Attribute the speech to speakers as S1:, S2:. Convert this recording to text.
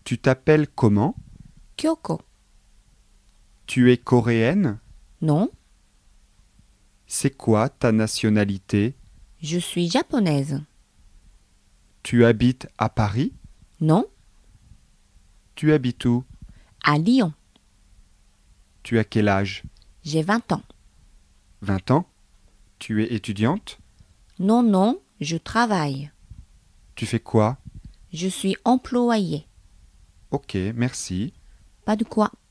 S1: Tu t'appelles comment?
S2: Kyoko.
S1: Tu es coréenne?
S2: Non,
S1: C'est quoi ta nationalité?
S2: je suis japonaise.
S1: Tu habites à Paris?
S2: Non,
S1: Tu habites où?
S2: à Lyon.
S1: Tu as quel âge?
S2: J'ai 20 ans.
S1: 20 ans? Tu es étudiante?
S2: Non, non, je travaille.
S1: Tu fais quoi?
S2: Je suis employée.
S1: Ok, merci.
S2: Pas de quoi.